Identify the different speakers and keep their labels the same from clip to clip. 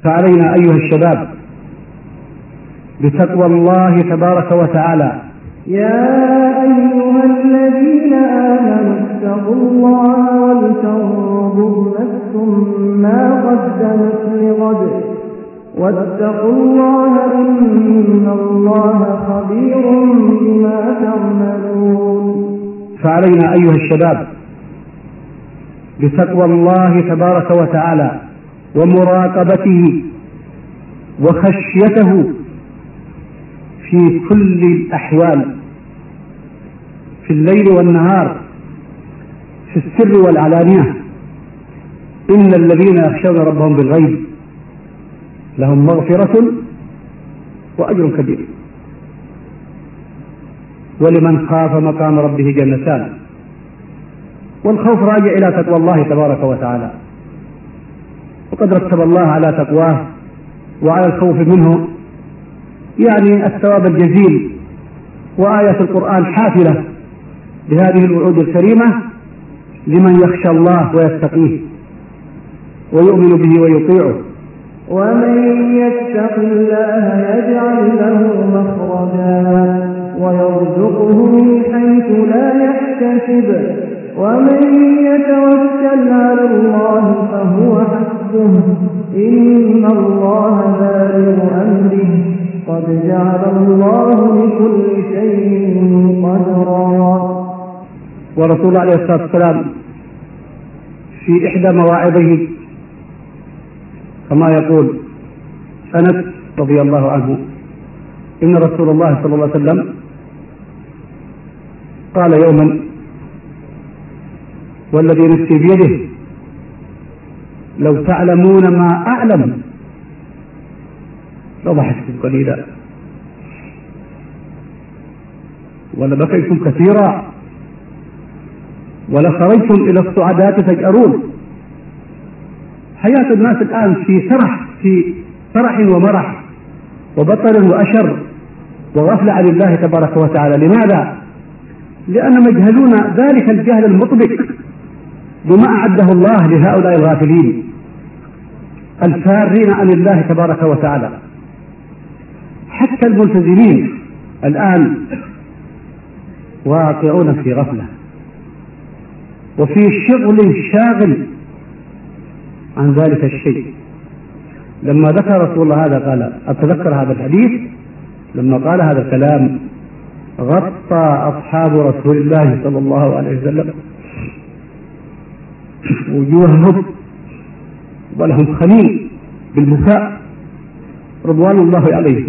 Speaker 1: فعلينا أيها الشباب بتقوى الله تبارك وتعالى.
Speaker 2: يا أيها الذين آمنوا اتقوا الله ولتنظر نفس ما قدمت لغد واتقوا الله إن الله خبير بما تعملون.
Speaker 1: فعلينا أيها الشباب بتقوى الله تبارك وتعالى ومراقبته وخشيته في كل الأحوال، في الليل والنهار، في السر والعلانية. إن الذين يخشون ربهم بالغيب لهم مغفرة وأجر كبير. ولمن خاف مقام ربه جنتان. والخوف راجع إلى تقوى الله تبارك وتعالى، وقد رتب الله على تقواه وعلى الخوف منه يعني الثواب الجزيل. وآية القرآن حافلة بهذه الوعود الكريمة لمن يخشى الله ويتقيه ويؤمن به ويطيعه.
Speaker 2: ومن يتق الله يجعل له مخرجا ويرزقه من حيث لا يحتسب ومن يتوكل على الله فهو حسبه إن الله بالغ أمره قد جعل الله لكل شيء قدرا.
Speaker 1: ورسول الله عليه الصلاة والسلام في إحدى مواعظه كما يقول أنس رضي الله عنه إن رسول الله صلى الله عليه وسلم قال يوما والذي نفسي بيده لو تعلمون ما أعلم لضحكتم قليلا ولبكيتم كثيرا ولخرجتم إلى الصعدات تجأرون. حياة الناس الآن في فرح ومرح وبطر وأشر وغفلة عن الله تبارك وتعالى. لماذا؟ لأن مجهلون ذلك الجهل المطبق بما أعده الله لهؤلاء الغافلين الفارين عن الله تبارك وتعالى. حتى الملتزمين الآن واقعون في غفلة وفي شغل شاغل عن ذلك الشيء. لما ذكر رسول الله هذا قال أتذكر هذا الحديث لما قال هذا الكلام غطى أصحاب رسول الله صلى الله عليه وسلم وجوههم ولهم خليل بالبكاء رضوان الله عليه.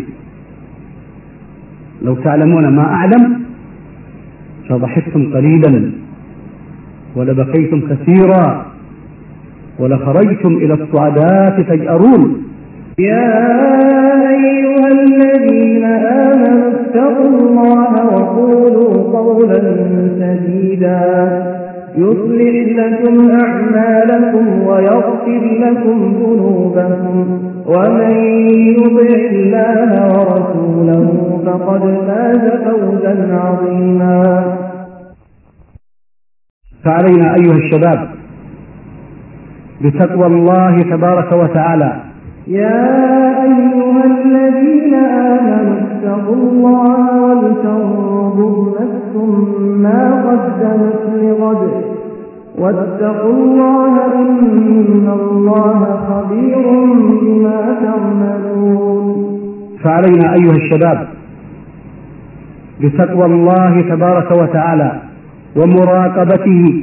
Speaker 1: لو تعلمون ما أعلم لضحكتم قليلا ولبكيتم كثيرا ولخرجتم إلى الصعدات تجأرون.
Speaker 2: يا أيها الذين آمنوا اتقوا الله وقولوا قولا سديدا يصلح لكم أعمالكم ويغفر لكم ذنوبكم ومن يطع الله ورسوله فقد فاز فوزا عظيما.
Speaker 1: فعلينا أيها الشباب بتقوى الله تبارك وتعالى.
Speaker 2: يا أيها الذين آمنوا اتقوا الله ولتنظر نفس ما قدمت لغد واتقوا الله إن الله خبير بما تعملون.
Speaker 1: فعلينا أيها الشباب بتقوى الله تبارك وتعالى ومراقبته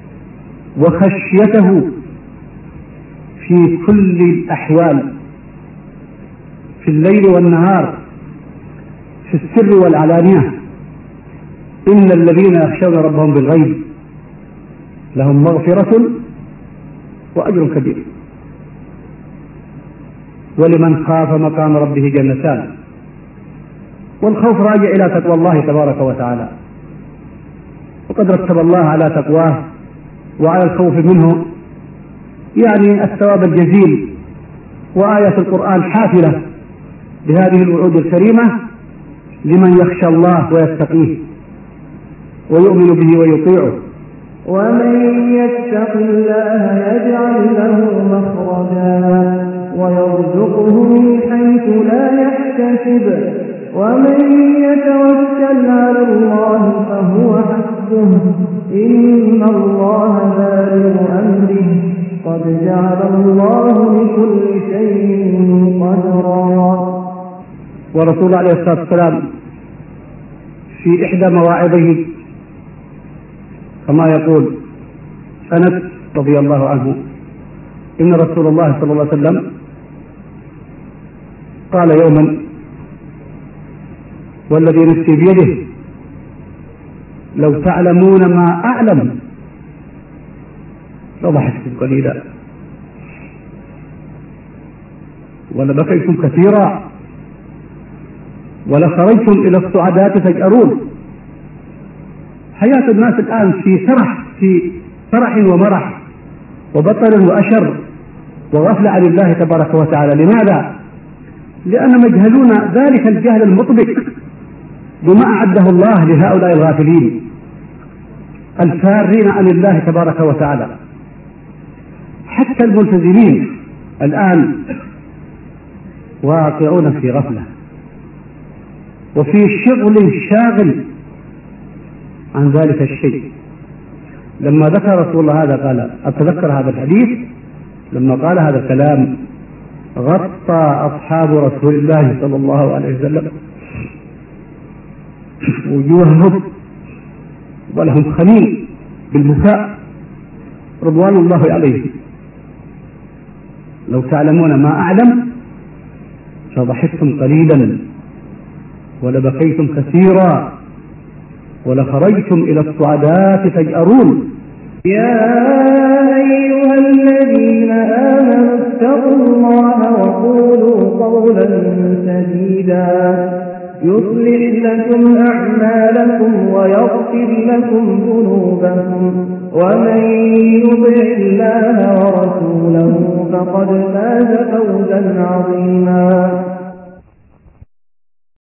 Speaker 1: وخشيته في كل الأحوال، في الليل والنهار، في السر والعلانية. إن الذين يخشون ربهم بالغيب لهم مغفرة وأجر كبير. ولمن خاف مقام ربه جنتان. والخوف راجع إلى تقوى الله تبارك وتعالى، وقد رتب الله على تقواه وعلى الخوف منه يعني الثواب الجزيل. وآية القرآن حافلة بهذه الوعود الكريمة لمن يخشى الله ويتقيه ويؤمن به ويطيعه.
Speaker 2: ومن يتق الله يجعل له مخرجا ويرزقه من حيث لا يحتسب ومن يتوكل على الله فهو حسبه إن الله بالغ أمره قد جعل الله لكل شيء قدرا.
Speaker 1: ورسول الله عليه الصلاة والسلام في إحدى مواعظه كما يقول أنس رضي الله عنه إن رسول الله صلى الله عليه وسلم قال يوما والذي نفسي بيده لو تعلمون ما أعلم لضحكتم قليلا ولبكيتم كثيرا ولخرجتم إلى الصعدات تجأرون. حياة الناس الآن في فرح ومرح وبطل وأشر وغفل عن الله تبارك وتعالى. لماذا؟ لأن مجهلون ذلك الجهل المطبق بما أعده الله لهؤلاء الغافلين الفارين عن الله تبارك وتعالى. حتى الملتزمين الآن واقعون في غفلة وفي شغل شاغل عن ذلك الشيء. لما ذكر رسول الله هذا قال أتذكر هذا الحديث لما قال هذا الكلام غطى أصحاب رسول الله صلى الله عليه وسلم وجوههم ولهم خليل بالبكاء رضوان الله عليهم. لو تعلمون ما أعلم لضحكتم قليلا ولبكيتم كثيرا ولخرجتم إلى الصعدات تجأرون.
Speaker 2: يا أيها الذين آمنوا اتقوا الله وقولوا قولا سديدا يصلح لكم أعمالكم ويغفر لكم ذنوبكم ومن يطع الله ورسوله فقد فاز فوزا عظيما.